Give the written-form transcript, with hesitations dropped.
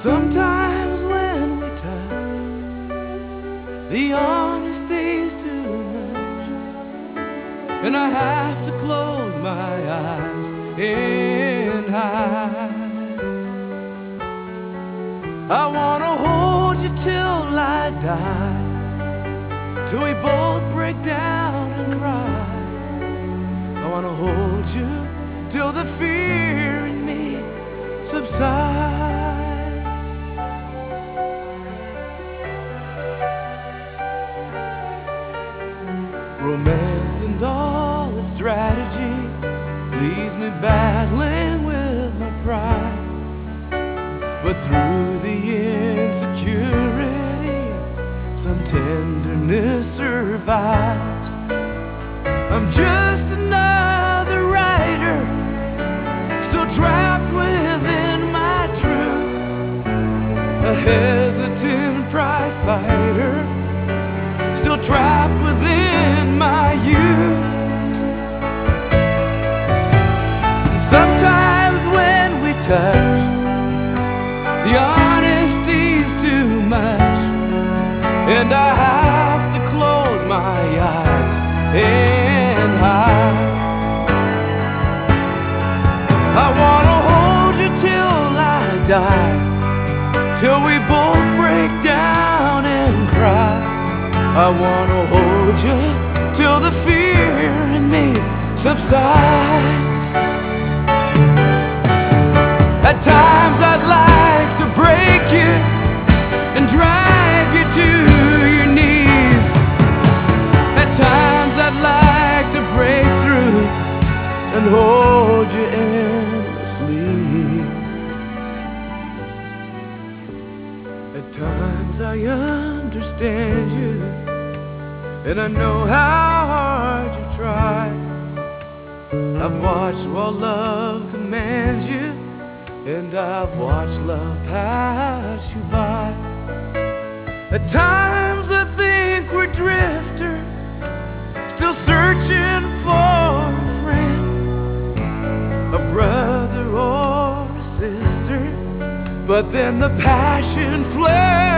Sometimes when we touch, the honesty's too much, and I have to close my eyes and hide. I wanna hold you till I die, till we both break down and cry. I wanna hold you till the fear in me subsides. Romance and all its strategy leaves me battling with my pride. But through the insecurity, some tenderness survives. I'm just another writer, still trapped within my truth, a hesitant prize fighter, still trapped within my youth. And sometimes when we touch, the honesty's too much, and I have to close my eyes and hide. I wanna hold you till I die, till we both break down and cry. I wanna hold you till the fear in me subsides. At times I'd like to break you and drag you to your knees. At times I'd like to break through and hold you endlessly. At times I understand you, and I know how hard you try. I've watched while love commands you, and I've watched love pass you by. At times I think we're drifters, still searching for a friend, a brother or a sister. But then the passion flares